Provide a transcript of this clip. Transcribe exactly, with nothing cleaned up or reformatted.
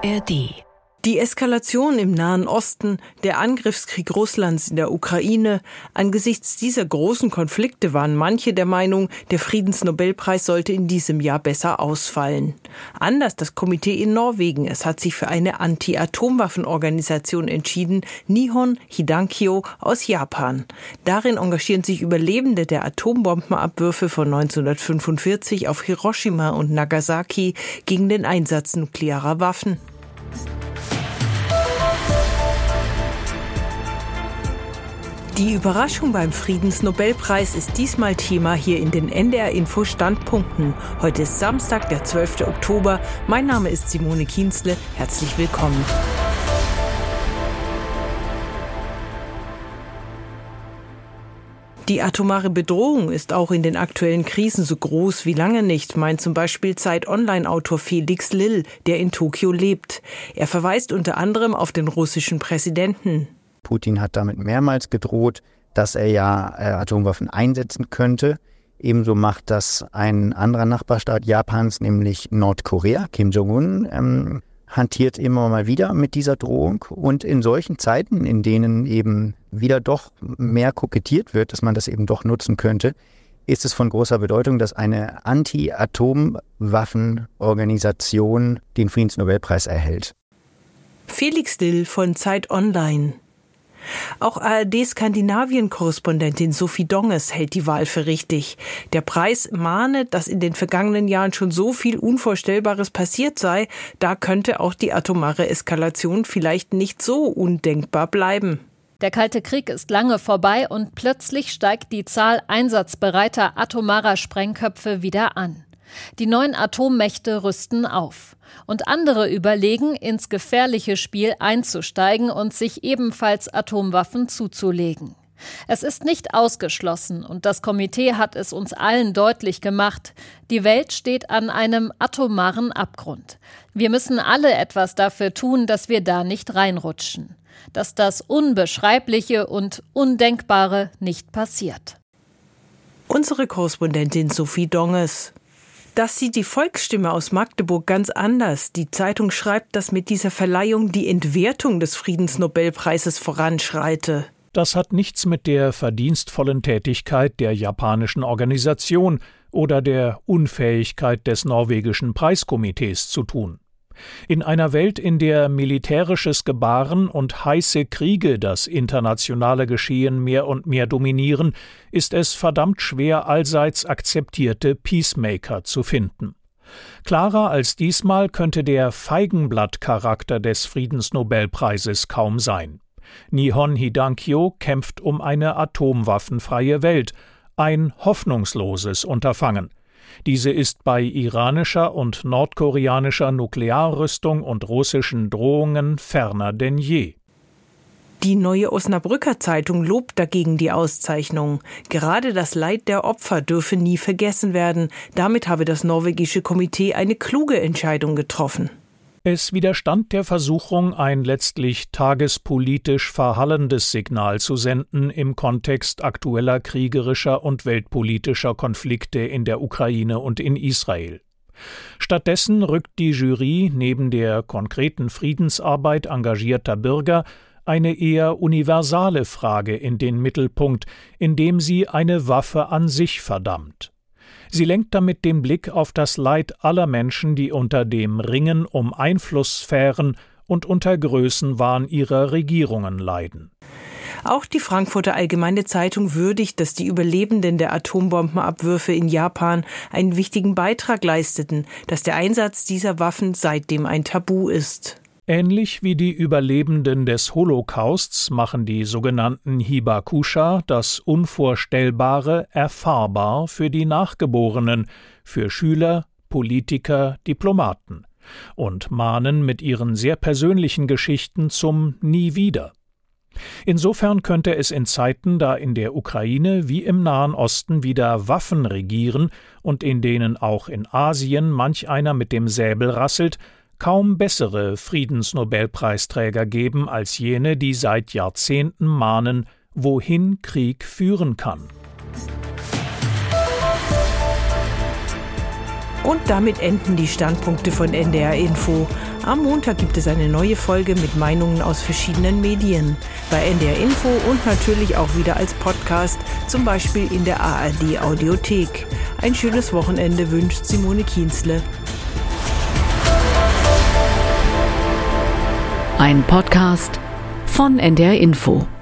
A R D. Die Eskalation im Nahen Osten, der Angriffskrieg Russlands in der Ukraine, angesichts dieser großen Konflikte waren manche der Meinung, der Friedensnobelpreis sollte in diesem Jahr besser ausfallen. Anders das Komitee in Norwegen. Es hat sich für eine Anti-Atomwaffen-Organisation entschieden, Nihon Hidankyo aus Japan. Darin engagieren sich Überlebende der Atombombenabwürfe von neunzehnhundertfünfundvierzig auf Hiroshima und Nagasaki gegen den Einsatz nuklearer Waffen. Die Überraschung beim Friedensnobelpreis ist diesmal Thema hier in den N D R-Info Standpunkten. Heute ist Samstag, der zwölfte Oktober. Mein Name ist Simone Kienzle. Herzlich willkommen. Die atomare Bedrohung ist auch in den aktuellen Krisen so groß wie lange nicht, meint zum Beispiel Zeit-Online-Autor Felix Lill, der in Tokio lebt. Er verweist unter anderem auf den russischen Präsidenten. Putin hat damit mehrmals gedroht, dass er ja äh, Atomwaffen einsetzen könnte. Ebenso macht das ein anderer Nachbarstaat Japans, nämlich Nordkorea. Kim Jong-un ähm, hantiert immer mal wieder mit dieser Drohung. Und in solchen Zeiten, in denen eben wieder doch mehr kokettiert wird, dass man das eben doch nutzen könnte, ist es von großer Bedeutung, dass eine Anti-Atomwaffenorganisation den Friedensnobelpreis erhält. Felix Lill von Zeit Online. Auch A R D-Skandinavien-Korrespondentin Sophie Donges hält die Wahl für richtig. Der Preis mahne, dass in den vergangenen Jahren schon so viel Unvorstellbares passiert sei, da könnte auch die atomare Eskalation vielleicht nicht so undenkbar bleiben. Der Kalte Krieg ist lange vorbei und plötzlich steigt die Zahl einsatzbereiter atomarer Sprengköpfe wieder an. Die neuen Atommächte rüsten auf. Und andere überlegen, ins gefährliche Spiel einzusteigen und sich ebenfalls Atomwaffen zuzulegen. Es ist nicht ausgeschlossen, und das Komitee hat es uns allen deutlich gemacht, die Welt steht an einem atomaren Abgrund. Wir müssen alle etwas dafür tun, dass wir da nicht reinrutschen. Dass das Unbeschreibliche und Undenkbare nicht passiert. Unsere Korrespondentin Sophie Donges. Das sieht die Volksstimme aus Magdeburg ganz anders. Die Zeitung schreibt, dass mit dieser Verleihung die Entwertung des Friedensnobelpreises voranschreite. Das hat nichts mit der verdienstvollen Tätigkeit der japanischen Organisation oder der Unfähigkeit des norwegischen Preiskomitees zu tun. In einer Welt, in der militärisches Gebaren und heiße Kriege das internationale Geschehen mehr und mehr dominieren, ist es verdammt schwer, allseits akzeptierte Peacemaker zu finden. Klarer als diesmal könnte der Feigenblattcharakter des Friedensnobelpreises kaum sein. Nihon Hidankyo kämpft um eine atomwaffenfreie Welt, ein hoffnungsloses Unterfangen. Diese ist bei iranischer und nordkoreanischer Nuklearrüstung und russischen Drohungen ferner denn je. Die Neue Osnabrücker Zeitung lobt dagegen die Auszeichnung. Gerade das Leid der Opfer dürfe nie vergessen werden. Damit habe das norwegische Komitee eine kluge Entscheidung getroffen. Es widerstand der Versuchung, ein letztlich tagespolitisch verhallendes Signal zu senden im Kontext aktueller kriegerischer und weltpolitischer Konflikte in der Ukraine und in Israel. Stattdessen rückt die Jury neben der konkreten Friedensarbeit engagierter Bürger eine eher universale Frage in den Mittelpunkt, indem sie eine Waffe an sich verdammt. Sie lenkt damit den Blick auf das Leid aller Menschen, die unter dem Ringen um Einflusssphären und unter Größenwahn ihrer Regierungen leiden. Auch die Frankfurter Allgemeine Zeitung würdigt, dass die Überlebenden der Atombombenabwürfe in Japan einen wichtigen Beitrag leisteten, dass der Einsatz dieser Waffen seitdem ein Tabu ist. Ähnlich wie die Überlebenden des Holocausts machen die sogenannten Hibakusha das Unvorstellbare erfahrbar für die Nachgeborenen, für Schüler, Politiker, Diplomaten und mahnen mit ihren sehr persönlichen Geschichten zum Nie wieder. Insofern könnte es in Zeiten, da in der Ukraine wie im Nahen Osten wieder Waffen regieren und in denen auch in Asien manch einer mit dem Säbel rasselt, kaum bessere Friedensnobelpreisträger geben als jene, die seit Jahrzehnten mahnen, wohin Krieg führen kann. Und damit enden die Standpunkte von N D R Info. Am Montag gibt es eine neue Folge mit Meinungen aus verschiedenen Medien. Bei N D R Info und natürlich auch wieder als Podcast, zum Beispiel in der A R D Audiothek. Ein schönes Wochenende wünscht Simone Kienzle. Ein Podcast von N D R Info.